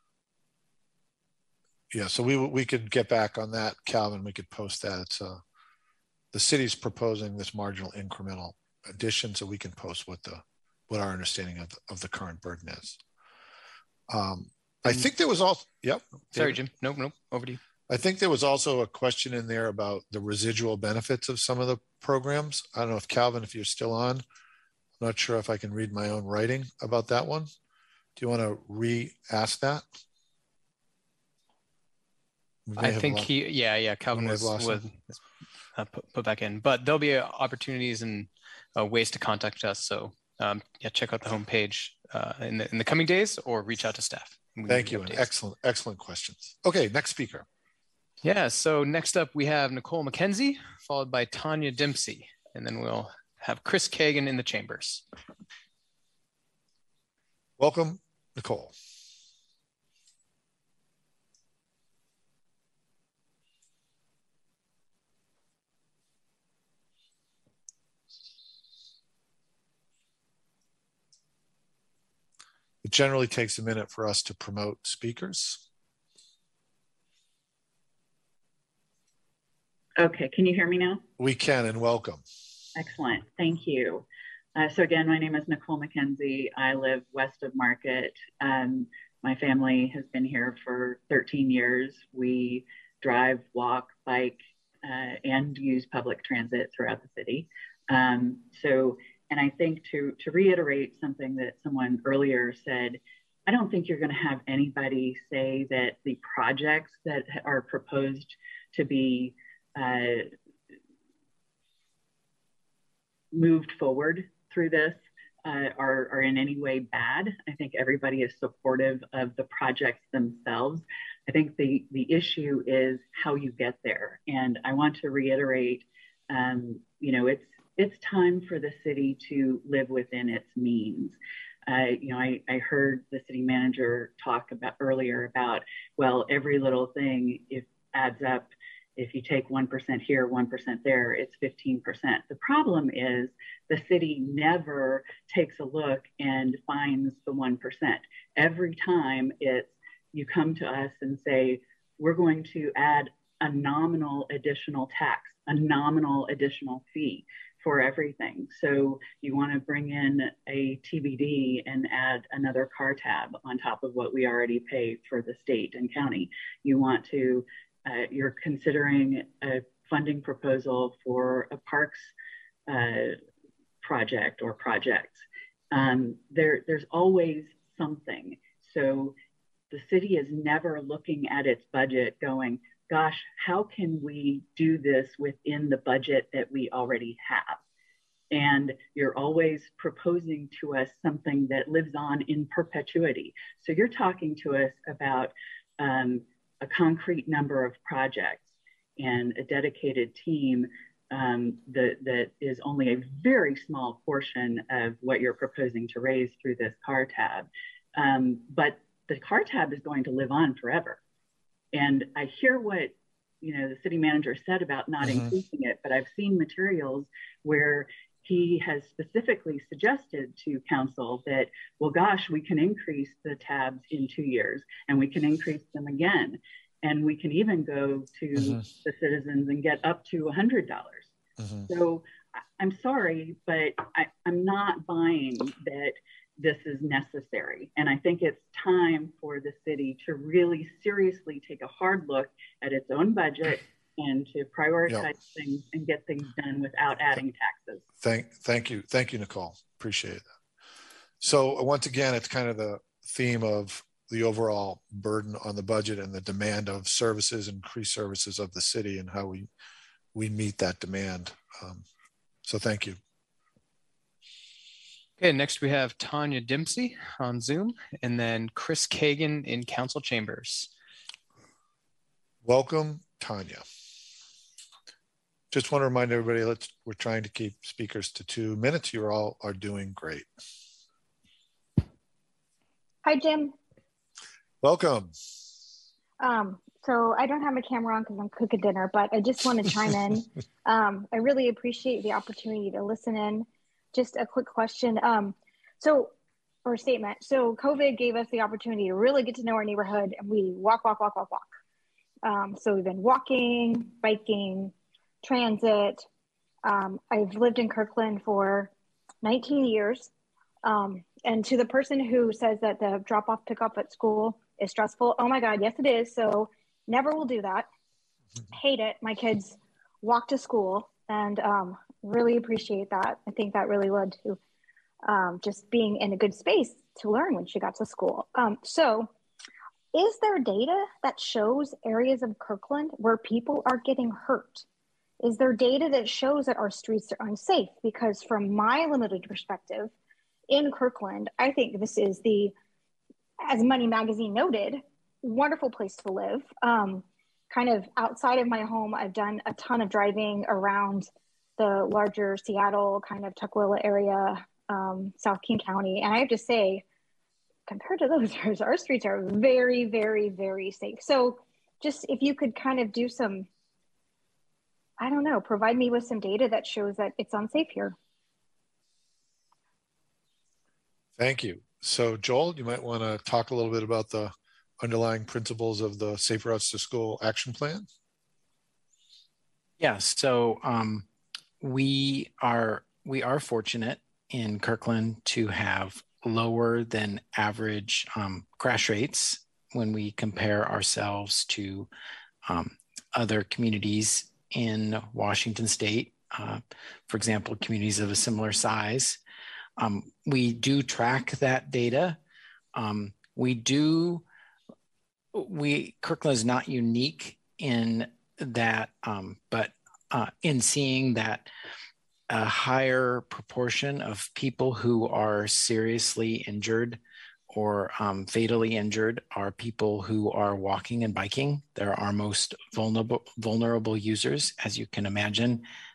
Yeah, so we we could get back on that, Calvin. We could post that. It's uh, the city's proposing this marginal incremental addition, so we can post what the what our understanding of the, of the current burden is. Um, I think there was also, yep. Sorry, Jim. Nope, nope. Over to you. I think there was also a question in there about the residual benefits of some of the programs. I don't know if Calvin, if you're still on, I'm not sure if I can read my own writing about that one. Do you want to re-ask that? I think lost, he, yeah, yeah, Calvin was, was uh, put, put back in, but there'll be uh, opportunities and uh, ways to contact us. So um, yeah, check out the homepage uh, in the in the coming days, or reach out to staff. Thank you, and excellent, excellent questions. Okay, next speaker. Yeah, so next up we have Nicole McKenzie, followed by Tanya Dempsey, and then we'll have Chris Kagan in the chambers. Welcome, Nicole. It generally takes a minute for us to promote speakers. Okay, can you hear me now? We can, and welcome. Excellent, thank you. Uh, so again, my name is Nicole McKenzie. I live west of Market. Um, my family has been here for thirteen years. We drive, walk, bike, uh, and use public transit throughout the city. Um, so, and I think to, to reiterate something that someone earlier said, I don't think you're gonna have anybody say that the projects that are proposed to be Uh, moved forward through this uh, are, are in any way bad. I think everybody is supportive of the projects themselves. I think the, the issue is how you get there. And I want to reiterate um, you know, it's it's time for the city to live within its means. Uh, you know, I, I heard the city manager talk about earlier about, well, every little thing if adds up. If you take one percent here, one percent there, it's fifteen percent. The problem is the city never takes a look and finds the one percent. Every time it's, you come to us and say, we're going to add a nominal additional tax, a nominal additional fee for everything. So you want to bring in a T B D and add another car tab on top of what we already pay for the state and county. You want to, uh, you're considering a funding proposal for a parks uh, project or projects. Um, there, there's always something. So the city is never looking at its budget going, gosh, how can we do this within the budget that we already have? And you're always proposing to us something that lives on in perpetuity. So you're talking to us about um, a concrete number of projects and a dedicated team um, that, that is only a very small portion of what you're proposing to raise through this car tab. Um, but the car tab is going to live on forever. And I hear what, you know, the city manager said about not mm-hmm. increasing it, but I've seen materials where he has specifically suggested to council that, well, gosh, we can increase the tabs in two years and we can increase them again. And we can even go to mm-hmm. the citizens and get up to one hundred dollars. Mm-hmm. So I'm sorry, but I, I'm not buying that this is necessary. And I think it's time for the city to really seriously take a hard look at its own budget and to prioritize yep. things and get things done without adding taxes. Thank, thank you. Thank you, Nicole. Appreciate that. So once again, it's kind of the theme of the overall burden on the budget and the demand of services, increased services of the city, and how we, we meet that demand. Um, so thank you. Okay, next we have Tanya Dempsey on Zoom, and then Chris Kagan in council chambers. Welcome, Tanya. Just want to remind everybody, let's, we're trying to keep speakers to two minutes. You all are doing great. Hi, Jim. Welcome. Um, so I don't have my camera on because I'm cooking dinner, but I just want to chime in. Um, I really appreciate the opportunity to listen in. Just a quick question. Um, so, or statement. So COVID gave us the opportunity to really get to know our neighborhood, and we walk, walk, walk, walk, walk. Um, so we've been walking, biking, transit. Um, I've lived in Kirkland for nineteen years. Um, and to the person who says that the drop off pickup at school is stressful, oh my God, yes it is. So never will do that. Hate it. My kids walk to school, and um, really appreciate that. I think that really led to um, just being in a good space to learn when she got to school. Um, so is there data that shows areas of Kirkland where people are getting hurt? Is there data that shows that our streets are unsafe? Because from my limited perspective in Kirkland, I think this is the, as Money Magazine noted, wonderful place to live. Um, kind of outside of my home, I've done a ton of driving around the larger Seattle kind of Tukwila area, um, South King County. And I have to say, compared to those, our streets are very, very, very safe. So just if you could kind of do some, I don't know, provide me with some data that shows that it's unsafe here. Thank you. So Joel, you might want to talk a little bit about the underlying principles of the Safe Routes to School action plan. Yeah, so um, we are we are fortunate in Kirkland to have lower than average um, crash rates when we compare ourselves to um, other communities in Washington State. Uh, for example, communities of a similar size. Um, we do track that data. Um, we do, we, Kirkland is not unique in that, um, but uh, in seeing that a higher proportion of people who are seriously injured or um, fatally injured are people who are walking and biking. They're our most vulnerable, vulnerable users, as you can imagine.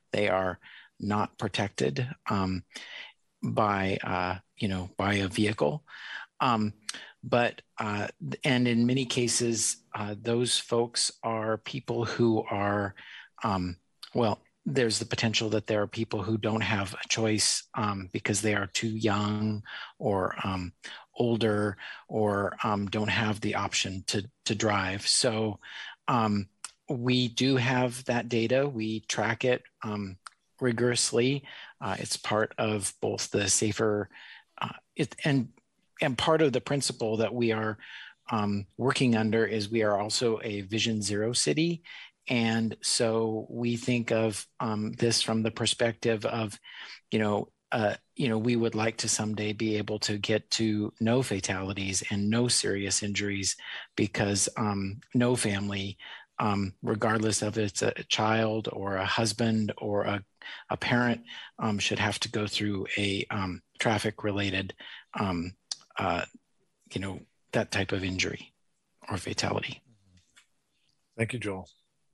they are not protected um, by, uh, you know, by a vehicle. Um, but, uh, and in many cases, uh, those folks are people who are, um, well, there's the potential that there are people who don't have a choice um, because they are too young or um, older or um, don't have the option to, to drive. So um, we do have that data. We track it um, rigorously. Uh, it's part of both the safer uh, it, and and part of the principle that we are um, working under is we are also a Vision Zero city. And so we think of um, this from the perspective of, you know, uh, you know, we would like to someday be able to get to no fatalities and no serious injuries, because um, no family, um, regardless of it's a child or a husband or a, a parent, um, should have to go through a um, traffic-related, um, uh, you know, that type of injury or fatality. Thank you, Joel.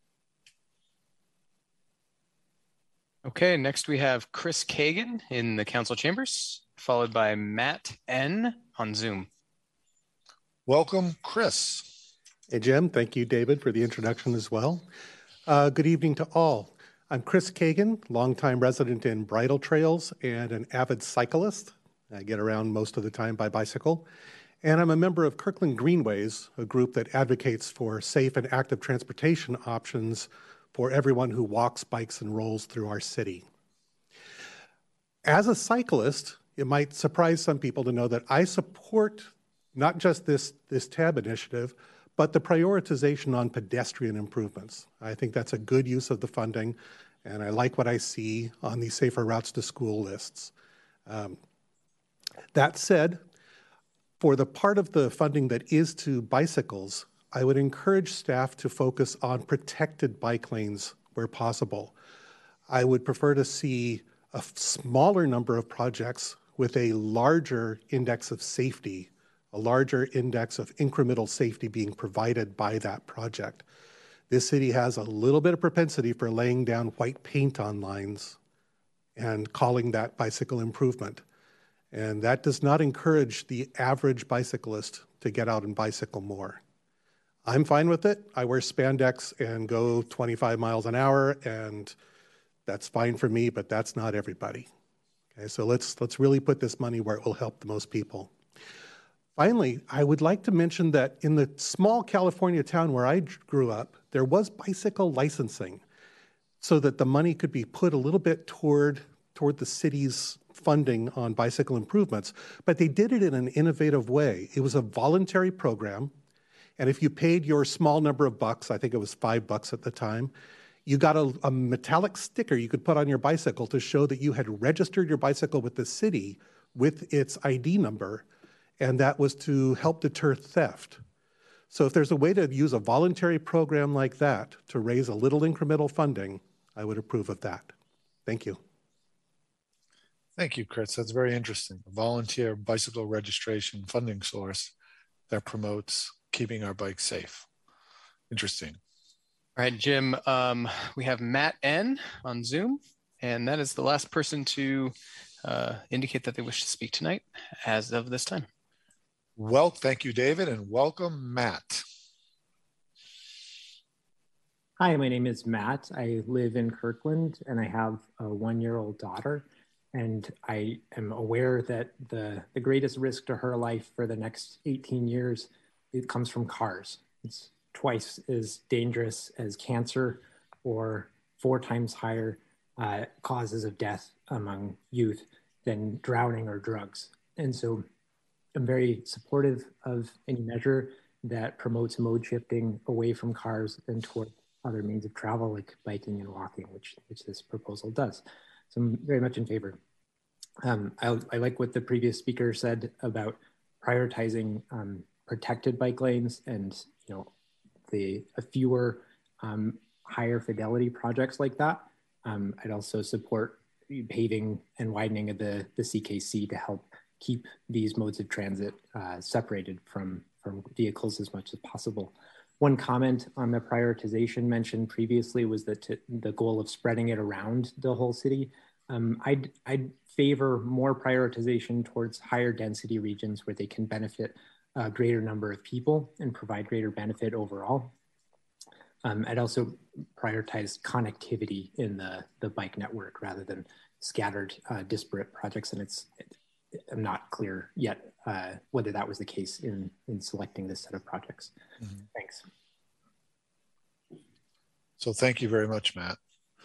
Okay, next we have Chris Kagan in the council chambers, followed by Matt N on Zoom. Welcome, Chris. Hey, Jim. Thank you, David, for the introduction as well. Uh, good evening to all. I'm Chris Kagan, longtime resident in Bridle Trails and an avid cyclist. I get around most of the time by bicycle. And I'm a member of Kirkland Greenways, a group that advocates for safe and active transportation options for everyone who walks, bikes, and rolls through our city. As a cyclist, it might surprise some people to know that I support not just this, this TAB initiative, but the prioritization on pedestrian improvements. I think that's a good use of the funding, and I like what I see on these safer routes to school lists. Um, that said, for the part of the funding that is to bicycles, I would encourage staff to focus on protected bike lanes where possible. I would prefer to see a smaller number of projects with a larger index of safety, a larger index of incremental safety being provided by that project. This city has a little bit of propensity for laying down white paint on lines and calling that bicycle improvement. And that does not encourage the average bicyclist to get out and bicycle more. I'm fine with it. I wear spandex and go twenty-five miles an hour, and that's fine for me, but that's not everybody. Okay, so let's, let's really put this money where it will help the most people. Finally, I would like to mention that in the small California town where I grew up, there was bicycle licensing so that the money could be put a little bit toward, toward the city's funding on bicycle improvements, but they did it in an innovative way. It was a voluntary program, and if you paid your small number of bucks, I think it was five bucks at the time, you got a, a metallic sticker you could put on your bicycle to show that you had registered your bicycle with the city with its I D number, and that was to help deter theft. So if there's a way to use a voluntary program like that to raise a little incremental funding, I would approve of that. Thank you. Thank you, Chris. That's very interesting. A volunteer bicycle registration funding source that promotes keeping our bikes safe. Interesting. All right, Jim, um, we have Matt N on Zoom, and that is the last person to uh, indicate that they wish to speak tonight as of this time. Well, thank you, David, and welcome, Matt. Hi, my name is Matt. I live in Kirkland, and I have a one-year-old daughter. And I am aware that the, the greatest risk to her life for the next eighteen years, it comes from cars. It's twice as dangerous as cancer or four times higher uh, causes of death among youth than drowning or drugs. And so I'm very supportive of any measure that promotes mode shifting away from cars and toward other means of travel like biking and walking, which, which this proposal does. So I'm very much in favor. Um, I, I like what the previous speaker said about prioritizing um, protected bike lanes and, you know, the uh, fewer um, higher fidelity projects like that. Um, I'd also support paving and widening of the, the C K C to help keep these modes of transit uh, separated from, from vehicles as much as possible. one comment on the prioritization mentioned previously was that to, the goal of spreading it around the whole city. Um, I'd, I'd favor more prioritization towards higher density regions where they can benefit a greater number of people and provide greater benefit overall. Um, I'd also prioritize connectivity in the, the bike network rather than scattered uh, disparate projects. And it's, it, I'm not clear yet uh, whether that was the case in, in selecting this set of projects. Mm-hmm. Thanks. So thank you very much, Matt.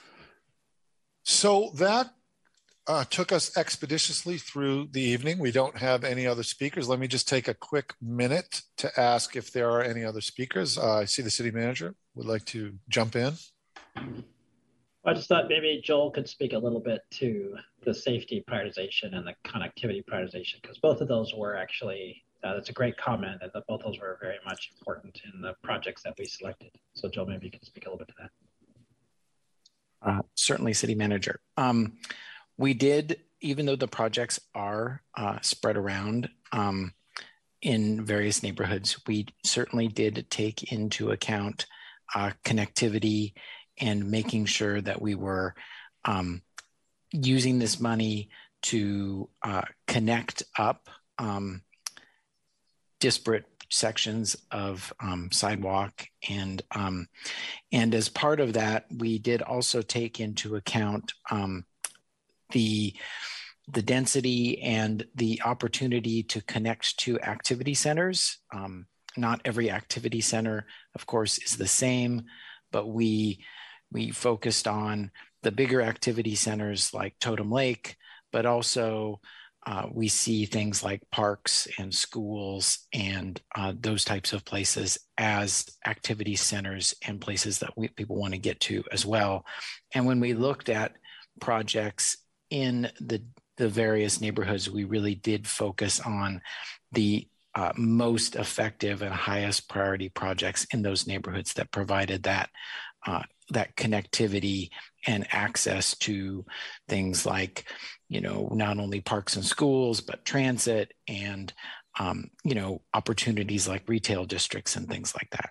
So that uh, took us expeditiously through the evening. We don't have any other speakers. Let me just take a quick minute to ask if there are any other speakers. Uh, I see the city manager would like to jump in. I just thought maybe Joel could speak a little bit to the safety prioritization and the connectivity prioritization, because both of those were actually, uh, that's a great comment, and both of those were very much important in the projects that we selected. So Joel, maybe you can speak a little bit to that. Uh, certainly, City Manager. Um, we did, even though the projects are uh, spread around um, in various neighborhoods, we certainly did take into account uh, connectivity and making sure that we were um, using this money to uh, connect up um, disparate sections of um, sidewalk. And, um, and as part of that, we did also take into account um, the, the density and the opportunity to connect to activity centers. Um, not every activity center, of course, is the same, but we, we focused on the bigger activity centers like Totem Lake, but also uh, we see things like parks and schools and uh, those types of places as activity centers and places that we, people want to get to as well. And when we looked at projects in the, the various neighborhoods, we really did focus on the uh, most effective and highest priority projects in those neighborhoods that provided that uh, that connectivity and access to things like, you know, not only parks and schools, but transit and, um, you know, opportunities like retail districts and things like that.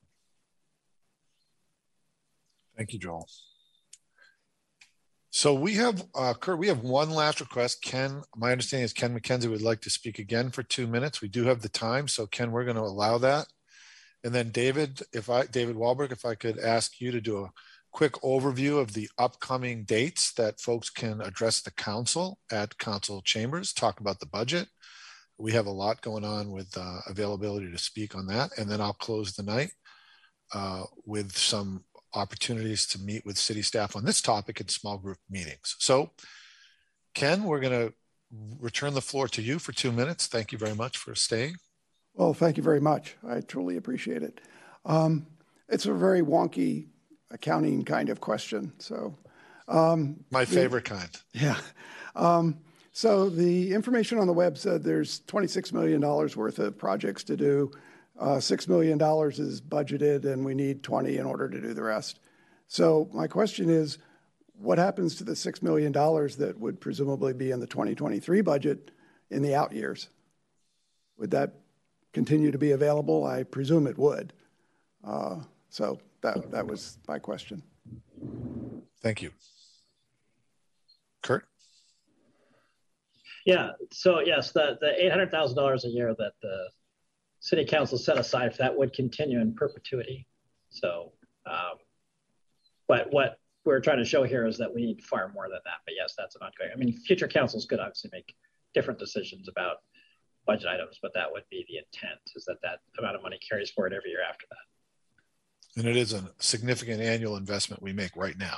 Thank you, Joel. So we have, uh, Kurt, we have one last request. Ken, my understanding is Ken McKenzie would like to speak again for two minutes. We do have the time. So Ken, we're going to allow that. And then David, if I, David Wahlberg, if I could ask you to do a quick overview of the upcoming dates that folks can address the council at council chambers, talk about the budget. We have a lot going on with uh, availability to speak on that. And then I'll close the night uh, with some opportunities to meet with city staff on this topic in small group meetings. So Ken, we're gonna return the floor to you for two minutes. Thank you very much for staying. Well, thank you very much. I truly appreciate it. Um, it's a very wonky accounting kind of question. So, um, my favorite the, kind. Yeah. Um, so the information on the web said there's twenty-six million dollars worth of projects to do. Uh, six million dollars is budgeted and we need twenty in order to do the rest. So my question is, what happens to the six million dollars that would presumably be in the twenty twenty-three budget in the out years? Would that continue to be available? I presume it would. Uh, so that, that was my question. Thank you. Kurt? Yeah, so yes, the, the eight hundred thousand dollars a year that the city council set aside for that would continue in perpetuity. So, um, but what we're trying to show here is that we need far more than that. But yes, that's an ongoing. I mean, future councils could obviously make different decisions about budget items, but that would be the intent, is that that amount of money carries forward every year after that. And it is a significant annual investment we make right now.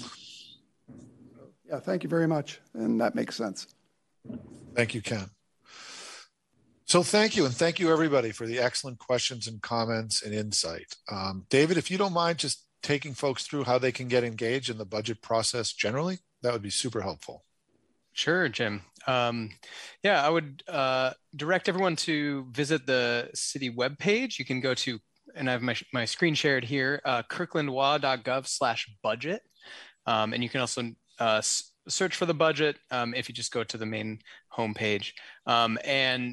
Yeah, thank you very much. And that makes sense. Thank you, Ken. So thank you. And thank you everybody for the excellent questions and comments and insight. Um, David, if you don't mind just taking folks through how they can get engaged in the budget process generally, that would be super helpful. Sure, Jim. Um, yeah, I would uh, direct everyone to visit the city webpage. You can go to, and I have my, my screen shared here, uh, kirklandwa dot gov slash budget. Um, and you can also uh, search for the budget um, if you just go to the main homepage. Um, and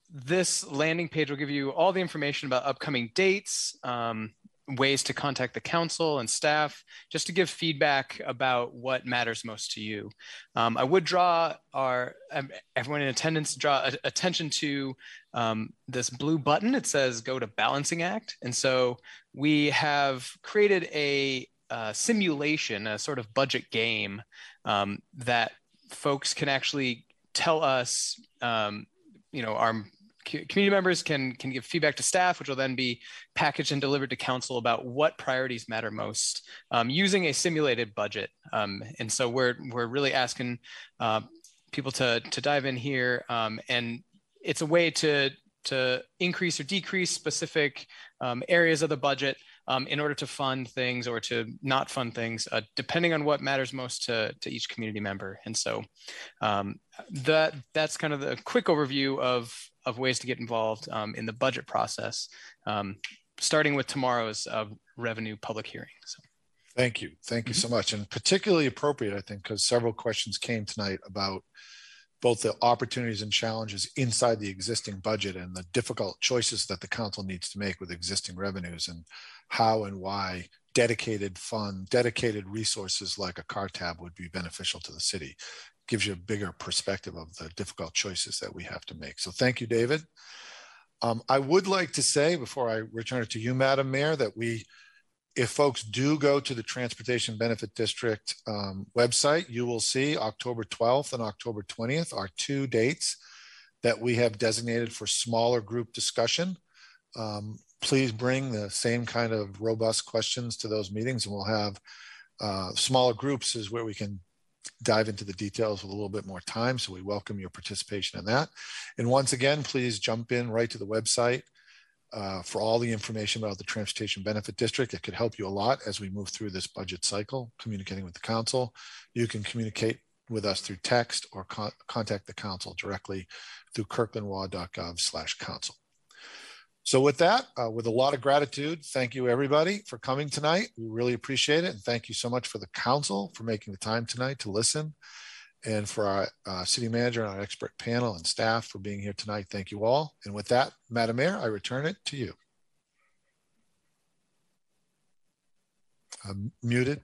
this landing page will give you all the information about upcoming dates, um, ways to contact the council and staff, just to give feedback about what matters most to you. Um, I would draw our, um, everyone in attendance, draw a, attention to um, this blue button. It says go to Balancing Act. And so we have created a, a simulation, a sort of budget game um, that folks can actually tell us, um, you know, our community members can can give feedback to staff, which will then be packaged and delivered to council about what priorities matter most um, using a simulated budget. Um, and so we're we're really asking uh, people to to dive in here, um, and it's a way to to increase or decrease specific um, areas of the budget um, in order to fund things or to not fund things, uh, depending on what matters most to, to each community member. And so um, that that's kind of the quick overview of, of ways to get involved um, in the budget process, um, starting with tomorrow's uh, revenue public hearing. So. Thank you. Thank you so much. And particularly appropriate, I think, because several questions came tonight about both the opportunities and challenges inside the existing budget and the difficult choices that the council needs to make with existing revenues, and how and why dedicated fund, dedicated resources like a car tab would be beneficial to the city. Gives you a bigger perspective of the difficult choices that we have to make. So thank you, David. Um, I would like to say, before I return it to you, Madam Mayor, that we, if folks do go to the Transportation Benefit District um, website, you will see October twelfth and October twentieth are two dates that we have designated for smaller group discussion. Um, please bring the same kind of robust questions to those meetings, and we'll have uh, smaller groups is where we can dive into the details with a little bit more time. So we welcome your participation in that. And once again, please jump in right to the website Uh, for all the information about the Transportation Benefit District. It could help you a lot as we move through this budget cycle, communicating with the council. You can communicate with us through text or con contact the council directly through kirkland w a dot gov slash council. So with that, uh, with a lot of gratitude, thank you everybody for coming tonight. We really appreciate it. And thank you so much for the council for making the time tonight to listen. And for our uh, city manager and our expert panel and staff for being here tonight. Thank you all. And with that, Madam Mayor, I return it to you. I'm muted.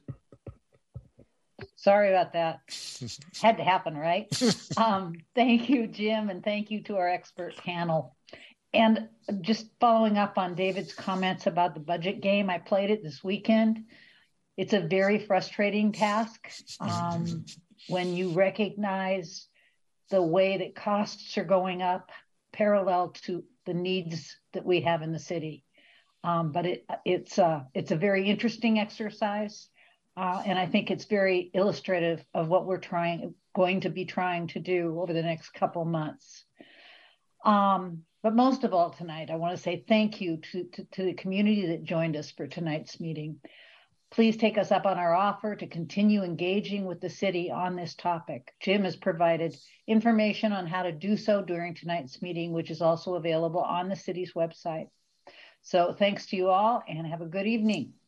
Sorry about that. Had to happen, right? um, thank you, Jim, and thank you to our expert panel. And just following up on David's comments about the budget game, I played it this weekend. It's a very frustrating task. Um, when you recognize the way that costs are going up parallel to the needs that we have in the city. Um, but it, it's, uh, it's a very interesting exercise. Uh, and I think it's very illustrative of what we're trying, going to be trying to do over the next couple months. Um, but most of all tonight, I want to say thank you to, to, to the community that joined us for tonight's meeting. Please take us up on our offer to continue engaging with the city on this topic. Jim has provided information on how to do so during tonight's meeting, which is also available on the city's website. So thanks to you all and have a good evening.